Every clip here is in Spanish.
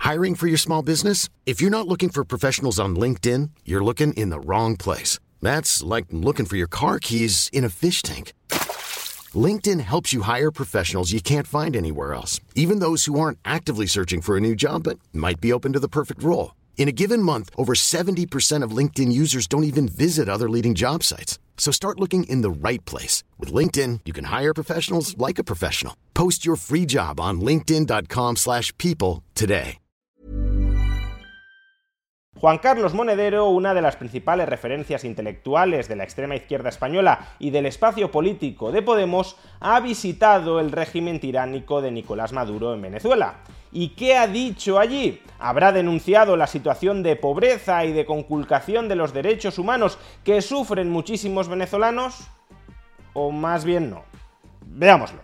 Hiring for your small business? If you're not looking for professionals on LinkedIn, you're looking in the wrong place. That's like looking for your car keys in a fish tank. LinkedIn helps you hire professionals you can't find anywhere else, even those who aren't actively searching for a new job but might be open to the perfect role. In a given month, over 70% of LinkedIn users don't even visit other leading job sites. So start looking in the right place. With LinkedIn, you can hire professionals like a professional. Post your free job on linkedin.com/people today. Juan Carlos Monedero, una de las principales referencias intelectuales de la extrema izquierda española y del espacio político de Podemos, ha visitado el régimen tiránico de Nicolás Maduro en Venezuela. ¿Y qué ha dicho allí? ¿Habrá denunciado la situación de pobreza y de conculcación de los derechos humanos que sufren muchísimos venezolanos? ¿O más bien no? Veámoslo.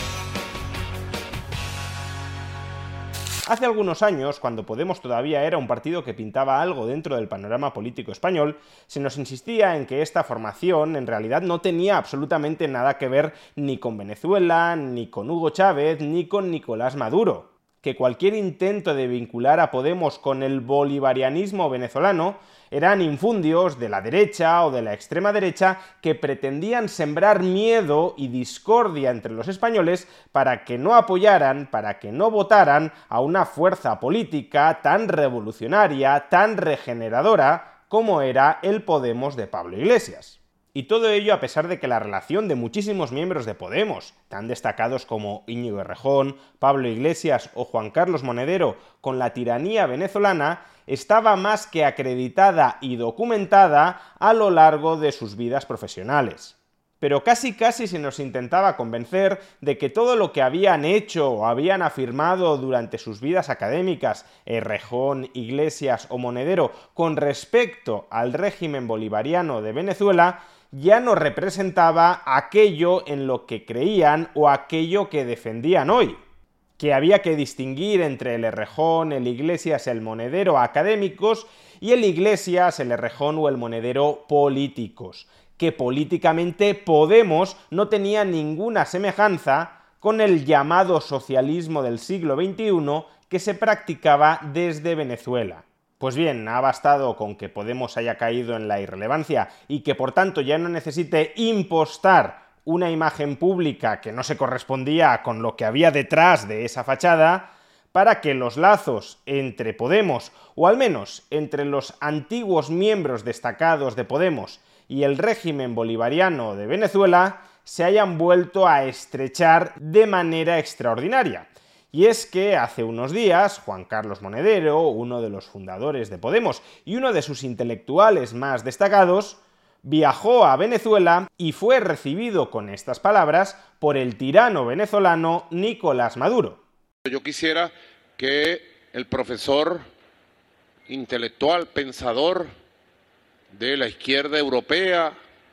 Hace algunos años, cuando Podemos todavía era un partido que pintaba algo dentro del panorama político español, se nos insistía en que esta formación en realidad no tenía absolutamente nada que ver ni con Venezuela, ni con Hugo Chávez, ni con Nicolás Maduro, que cualquier intento de vincular a Podemos con el bolivarianismo venezolano eran infundios de la derecha o de la extrema derecha que pretendían sembrar miedo y discordia entre los españoles para que no apoyaran, para que no votaran a una fuerza política tan revolucionaria, tan regeneradora como era el Podemos de Pablo Iglesias. Y todo ello a pesar de que la relación de muchísimos miembros de Podemos, tan destacados como Íñigo Errejón, Pablo Iglesias o Juan Carlos Monedero, con la tiranía venezolana, estaba más que acreditada y documentada a lo largo de sus vidas profesionales. Pero casi se nos intentaba convencer de que todo lo que habían hecho o habían afirmado durante sus vidas académicas Errejón, Iglesias o Monedero con respecto al régimen bolivariano de Venezuela ya no representaba aquello en lo que creían o aquello que defendían hoy, que había que distinguir entre el Errejón, el Iglesias, el Monedero académicos y el Iglesias, el Errejón o el Monedero políticos, que políticamente Podemos no tenía ninguna semejanza con el llamado socialismo del siglo XXI que se practicaba desde Venezuela. Pues bien, ha bastado con que Podemos haya caído en la irrelevancia y que por tanto ya no necesite impostar una imagen pública que no se correspondía con lo que había detrás de esa fachada, para que los lazos entre Podemos, o al menos entre los antiguos miembros destacados de Podemos y el régimen bolivariano de Venezuela, se hayan vuelto a estrechar de manera extraordinaria. Y es que hace unos días, Juan Carlos Monedero, uno de los fundadores de Podemos y uno de sus intelectuales más destacados, viajó a Venezuela y fue recibido con estas palabras por el tirano venezolano Nicolás Maduro. Yo quisiera que el profesor intelectual, pensador de la izquierda europea,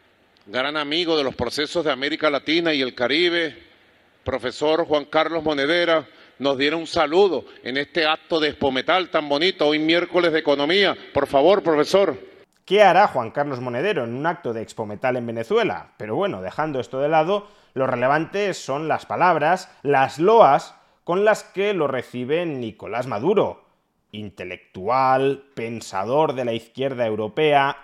gran amigo de los procesos de América Latina y el Caribe, profesor Juan Carlos Monedero, nos diera un saludo en este acto de Expometal tan bonito, hoy miércoles de Economía. Por favor, profesor. ¿Qué hará Juan Carlos Monedero en un acto de Expometal en Venezuela? Pero bueno, dejando esto de lado, lo relevante son las palabras, las loas con las que lo recibe Nicolás Maduro, intelectual, pensador de la izquierda europea,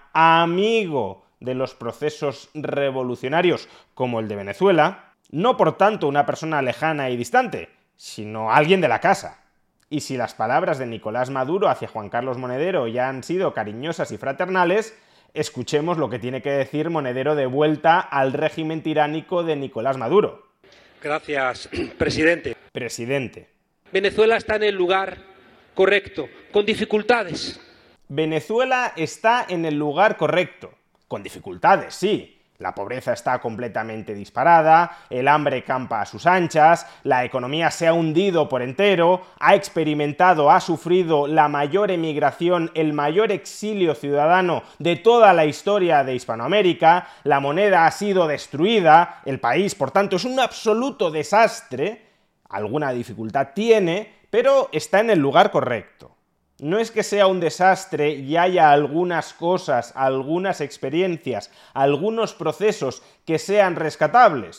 amigo de los procesos revolucionarios como el de Venezuela, no por tanto una persona lejana y distante, sino alguien de la casa. Y si las palabras de Nicolás Maduro hacia Juan Carlos Monedero ya han sido cariñosas y fraternales, escuchemos lo que tiene que decir Monedero de vuelta al régimen tiránico de Nicolás Maduro. Gracias, presidente. Presidente. Venezuela está en el lugar correcto, con dificultades. Venezuela está en el lugar correcto, con dificultades, sí. La pobreza está completamente disparada, el hambre campa a sus anchas, la economía se ha hundido por entero, ha experimentado, ha sufrido la mayor emigración, el mayor exilio ciudadano de toda la historia de Hispanoamérica, la moneda ha sido destruida, el país, por tanto, es un absoluto desastre, alguna dificultad tiene, pero está en el lugar correcto. No es que sea un desastre y haya algunas cosas, algunas experiencias, algunos procesos que sean rescatables.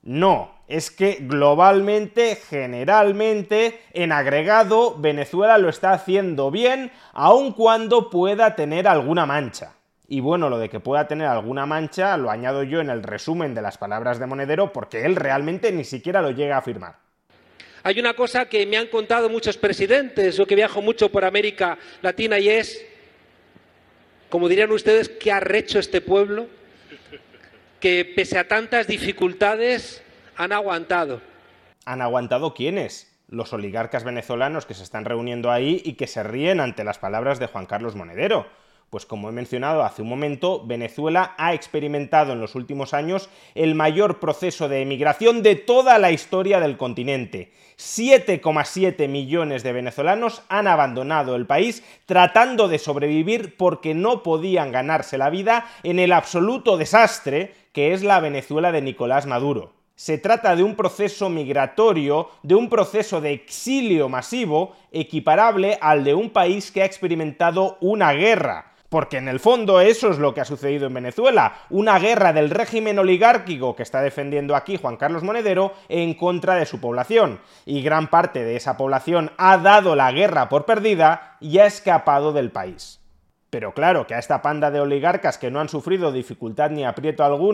No, es que globalmente, generalmente, en agregado, Venezuela lo está haciendo bien, aun cuando pueda tener alguna mancha. Y bueno, lo de que pueda tener alguna mancha lo añado yo en el resumen de las palabras de Monedero, porque él realmente ni siquiera lo llega a afirmar. Hay una cosa que me han contado muchos presidentes, yo que viajo mucho por América Latina, y es, como dirían ustedes, ¿qué arrecho este pueblo? Que pese a tantas dificultades han aguantado. ¿Han aguantado quiénes? Los oligarcas venezolanos que se están reuniendo ahí y que se ríen ante las palabras de Juan Carlos Monedero. Pues como he mencionado hace un momento, Venezuela ha experimentado en los últimos años el mayor proceso de emigración de toda la historia del continente. 7,7 millones de venezolanos han abandonado el país tratando de sobrevivir porque no podían ganarse la vida en el absoluto desastre que es la Venezuela de Nicolás Maduro. Se trata de un proceso migratorio, de un proceso de exilio masivo equiparable al de un país que ha experimentado una guerra. Porque en el fondo eso es lo que ha sucedido en Venezuela, una guerra del régimen oligárquico que está defendiendo aquí Juan Carlos Monedero en contra de su población. Y gran parte de esa población ha dado la guerra por perdida y ha escapado del país. Pero claro, que a esta panda de oligarcas que no han sufrido dificultad ni aprieto alguno.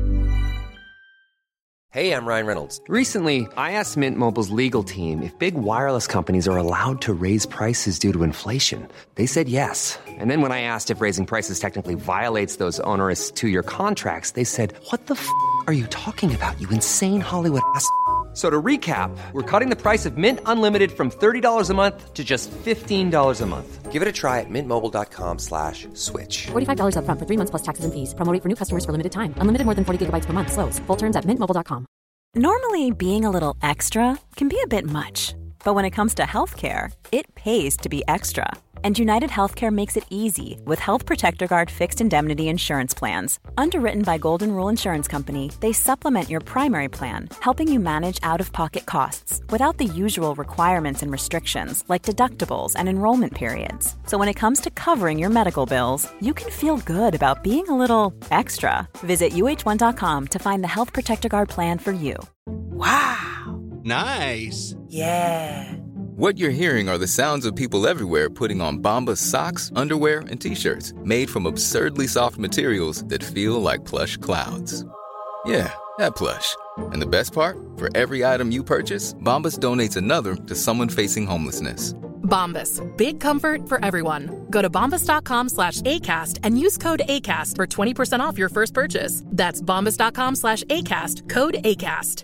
Hey, I'm Ryan Reynolds. Recently, I asked Mint Mobile's legal team if big wireless companies are allowed to raise prices due to inflation. They said yes. And then when I asked if raising prices technically violates those onerous two-year contracts, they said, "What the f*** are you talking about, you insane Hollywood ass?" So to recap, we're cutting the price of Mint Unlimited from $30 a month to just $15 a month. Give it a try at mintmobile.com/switch. $45 up front for 3 months plus taxes and fees. Promo rate for new customers for limited time. Unlimited more than 40 gigabytes per month. Slows full terms at mintmobile.com. Normally, being a little extra can be a bit much. But when it comes to healthcare, it pays to be extra. And United Healthcare makes it easy with Health Protector Guard fixed indemnity insurance plans. Underwritten by Golden Rule Insurance Company, they supplement your primary plan, helping you manage out-of-pocket costs without the usual requirements and restrictions like deductibles and enrollment periods. So when it comes to covering your medical bills, you can feel good about being a little extra. Visit uh1.com to find the Health Protector Guard plan for you. Wow. Nice. Yeah. What you're hearing are the sounds of people everywhere putting on Bombas socks, underwear, and T-shirts made from absurdly soft materials that feel like plush clouds. Yeah, that plush. And the best part? For every item you purchase, Bombas donates another to someone facing homelessness. Bombas. Big comfort for everyone. Go to bombas.com/ACAST and use code ACAST for 20% off your first purchase. That's bombas.com/ACAST. Code ACAST.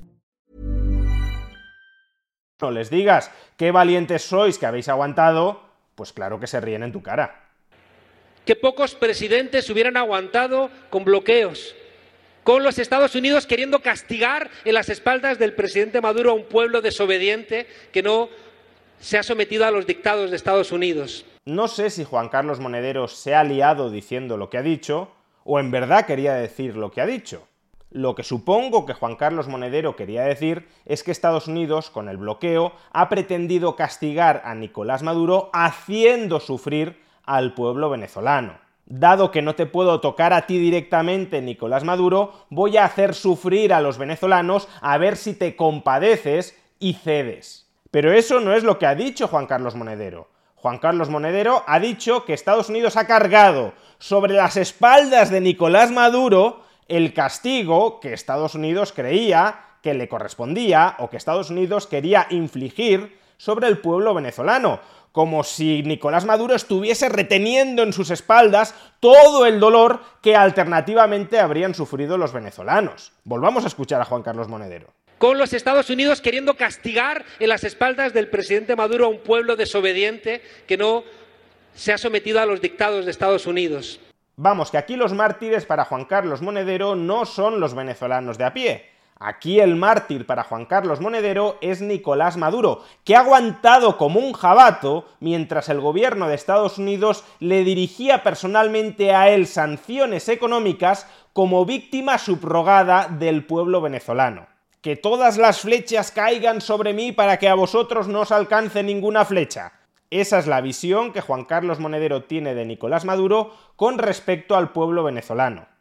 No les digas qué valientes sois que habéis aguantado, pues claro que se ríen en tu cara. Que pocos presidentes hubieran aguantado con bloqueos, con los Estados Unidos queriendo castigar en las espaldas del presidente Maduro a un pueblo desobediente que no se ha sometido a los dictados de Estados Unidos. No sé si Juan Carlos Monedero se ha liado diciendo lo que ha dicho, o en verdad quería decir lo que ha dicho. Lo que supongo que Juan Carlos Monedero quería decir es que Estados Unidos, con el bloqueo, ha pretendido castigar a Nicolás Maduro haciendo sufrir al pueblo venezolano. Dado que no te puedo tocar a ti directamente, Nicolás Maduro, voy a hacer sufrir a los venezolanos a ver si te compadeces y cedes. Pero eso no es lo que ha dicho Juan Carlos Monedero. Juan Carlos Monedero ha dicho que Estados Unidos ha cargado sobre las espaldas de Nicolás Maduro el castigo que Estados Unidos creía que le correspondía o que Estados Unidos quería infligir sobre el pueblo venezolano, como si Nicolás Maduro estuviese reteniendo en sus espaldas todo el dolor que alternativamente habrían sufrido los venezolanos. Volvamos a escuchar a Juan Carlos Monedero. Con los Estados Unidos queriendo castigar en las espaldas del presidente Maduro a un pueblo desobediente que no se ha sometido a los dictados de Estados Unidos. Vamos, que aquí los mártires para Juan Carlos Monedero no son los venezolanos de a pie. Aquí el mártir para Juan Carlos Monedero es Nicolás Maduro, que ha aguantado como un jabato mientras el gobierno de Estados Unidos le dirigía personalmente a él sanciones económicas como víctima subrogada del pueblo venezolano. Que todas las flechas caigan sobre mí para que a vosotros no os alcance ninguna flecha. Esa es la visión que Juan Carlos Monedero tiene de Nicolás Maduro con respecto al pueblo venezolano.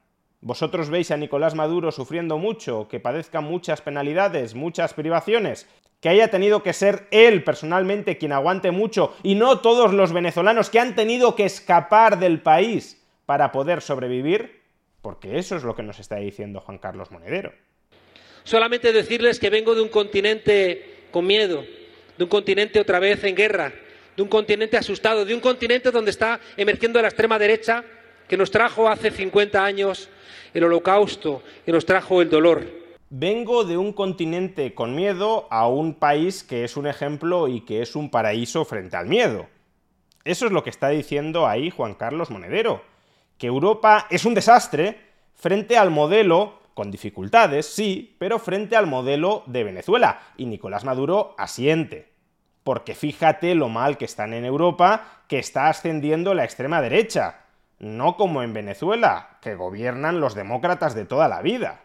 ¿Vosotros veis a Nicolás Maduro sufriendo mucho, que padezca muchas penalidades, muchas privaciones? ¿Que haya tenido que ser él personalmente quien aguante mucho y no todos los venezolanos que han tenido que escapar del país para poder sobrevivir? Porque eso es lo que nos está diciendo Juan Carlos Monedero. Solamente decirles que vengo de un continente con miedo, de un continente otra vez en guerra, de un continente asustado, de un continente donde está emergiendo la extrema derecha que nos trajo hace 50 años el Holocausto, que nos trajo el dolor. Vengo de un continente con miedo a un país que es un ejemplo y que es un paraíso frente al miedo. Eso es lo que está diciendo ahí Juan Carlos Monedero, que Europa es un desastre frente al modelo, con dificultades, sí, pero frente al modelo de Venezuela, y Nicolás Maduro asiente. Porque fíjate lo mal que están en Europa, que está ascendiendo la extrema derecha. No como en Venezuela, que gobiernan los demócratas de toda la vida.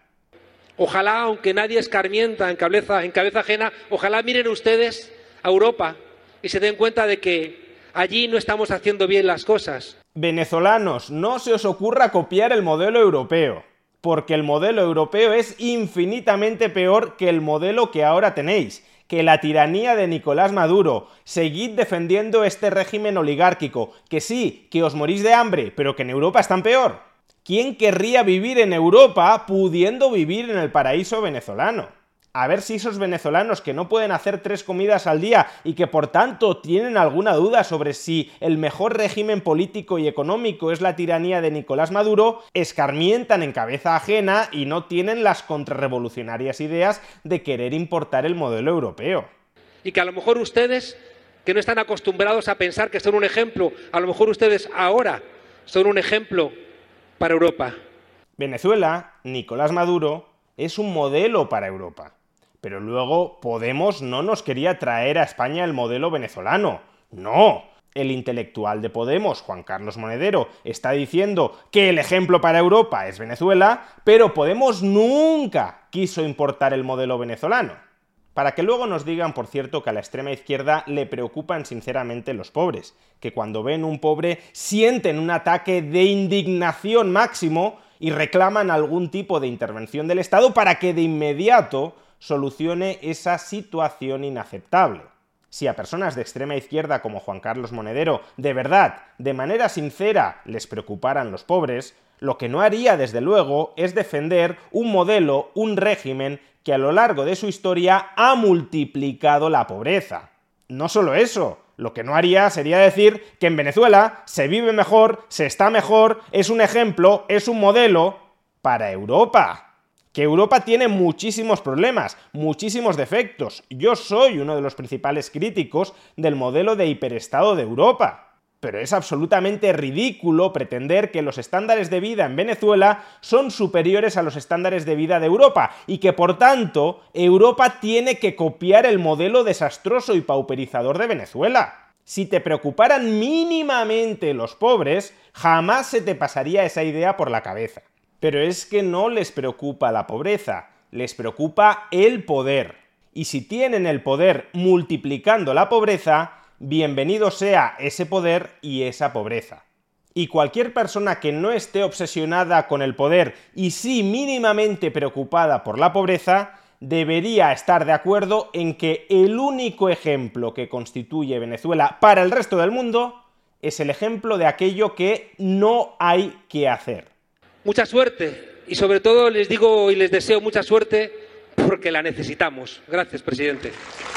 Ojalá, aunque nadie escarmienta en cabeza ajena, ojalá miren ustedes a Europa y se den cuenta de que allí no estamos haciendo bien las cosas. Venezolanos, no se os ocurra copiar el modelo europeo, porque el modelo europeo es infinitamente peor que el modelo que ahora tenéis, que la tiranía de Nicolás Maduro. Seguid defendiendo este régimen oligárquico, que sí, que os morís de hambre, pero que en Europa están peor. ¿Quién querría vivir en Europa pudiendo vivir en el paraíso venezolano? A ver si esos venezolanos que no pueden hacer 3 comidas al día y que por tanto tienen alguna duda sobre si el mejor régimen político y económico es la tiranía de Nicolás Maduro, escarmientan en cabeza ajena y no tienen las contrarrevolucionarias ideas de querer importar el modelo europeo. Y que a lo mejor ustedes, que no están acostumbrados a pensar que son un ejemplo, a lo mejor ustedes ahora son un ejemplo para Europa. Venezuela, Nicolás Maduro, es un modelo para Europa. Pero luego Podemos no nos quería traer a España el modelo venezolano. ¡No! El intelectual de Podemos, Juan Carlos Monedero, está diciendo que el ejemplo para Europa es Venezuela, pero Podemos nunca quiso importar el modelo venezolano. Para que luego nos digan, por cierto, que a la extrema izquierda le preocupan sinceramente los pobres, que cuando ven un pobre sienten un ataque de indignación máximo y reclaman algún tipo de intervención del Estado para que de inmediato solucione esa situación inaceptable. Si a personas de extrema izquierda como Juan Carlos Monedero de verdad, de manera sincera, les preocuparan los pobres, lo que no haría desde luego es defender un modelo, un régimen que a lo largo de su historia ha multiplicado la pobreza. No solo eso, lo que no haría sería decir que en Venezuela se vive mejor, se está mejor, es un ejemplo, es un modelo para Europa. Que Europa tiene muchísimos problemas, muchísimos defectos. Yo soy uno de los principales críticos del modelo de hiperestado de Europa. Pero es absolutamente ridículo pretender que los estándares de vida en Venezuela son superiores a los estándares de vida de Europa y que, por tanto, Europa tiene que copiar el modelo desastroso y pauperizador de Venezuela. Si te preocuparan mínimamente los pobres, jamás se te pasaría esa idea por la cabeza. Pero es que no les preocupa la pobreza, les preocupa el poder. Y si tienen el poder multiplicando la pobreza, bienvenido sea ese poder y esa pobreza. Y cualquier persona que no esté obsesionada con el poder y sí mínimamente preocupada por la pobreza, debería estar de acuerdo en que el único ejemplo que constituye Venezuela para el resto del mundo es el ejemplo de aquello que no hay que hacer. Mucha suerte y sobre todo les digo y les deseo mucha suerte porque la necesitamos. Gracias, presidente.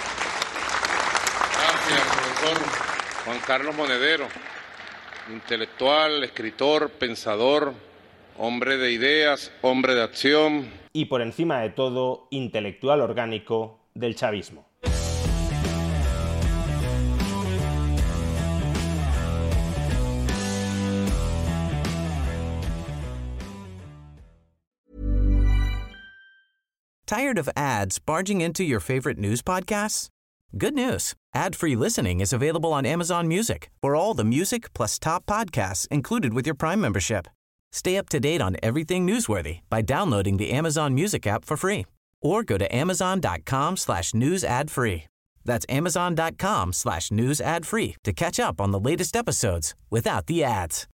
Gracias, profesor Juan Carlos Monedero, intelectual, escritor, pensador, hombre de ideas, hombre de acción. Y por encima de todo, intelectual orgánico del chavismo. Tired of ads barging into your favorite news podcasts? Good news. Ad-free listening is available on Amazon Music for all the music plus top podcasts included with your Prime membership. Stay up to date on everything newsworthy by downloading the Amazon Music app for free or go to amazon.com/news ad free. That's amazon.com/news ad free to catch up on the latest episodes without the ads.